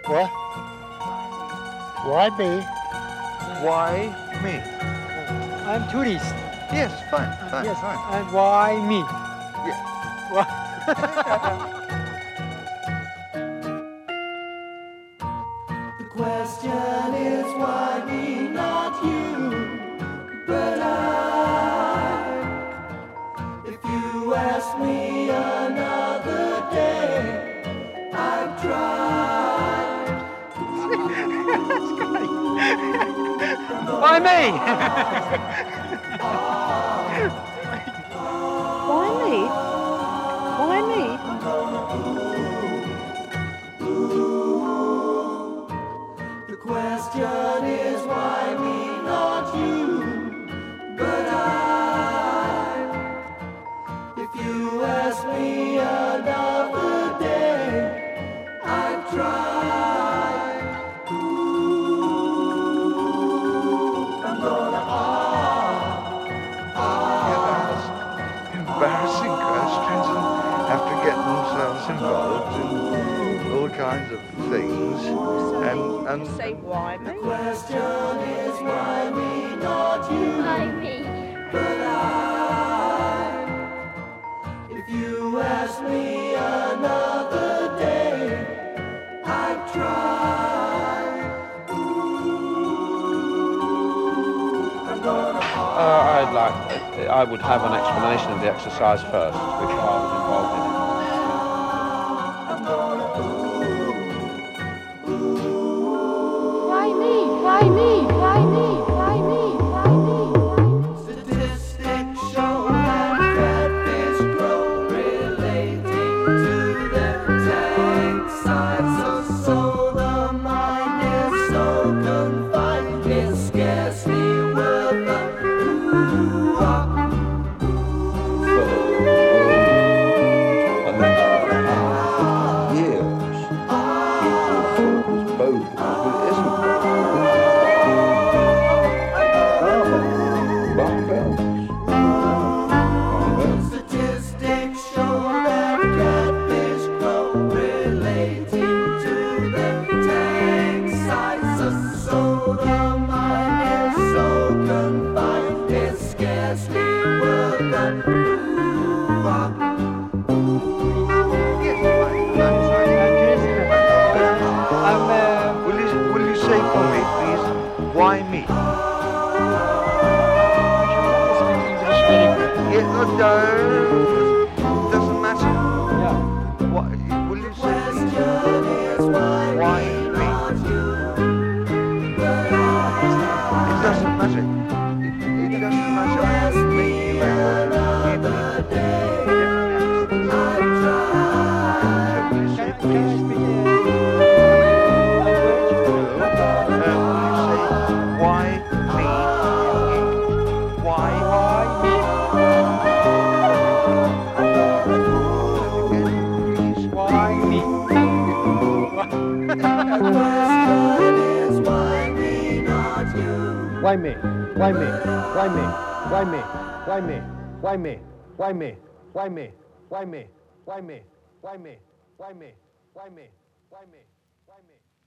What? Why me? Why me? I'm tourist. Yes, fine, Yes. fine. And why me? Yeah. Why? The question is why me, not you, but I. If you ask me another day, I've tried. Why me? Why me? Why me? The question is why me, not you, but I. If you ask me another day, I'd try. I'm gonna Embarrassing questions and have to get themselves involved in all kinds of things. And Say why me? question is why me, not you, Why me? but I. If you ask me another day, I'd try. I'm gonna I would have an explanation of the exercise first before I was involved in it. Why me? Why me? Why me? Why me? Why me? Statistics show that catfish grow relating to their tank size. So the mind is so confined, it's scarcely worth a ooh-ah. years, people thought it was bogus, but it isn't bogus. Barbells. Statistics show that catfish grow relating to their tank sizes. So the mind is so confined, it's scarcely worth a ooh-ah. Yes, fine. Will you say for me, please, why me? Yeah, no, doesn't matter. What, will you say, please, why me? It doesn't matter. It doesn't matter. Me, Why me? Why me? Why me? Why me? Why me? Why me? Why me? Why me? Why me? Why me? Why me? Why me? Why me? Why me? Why me?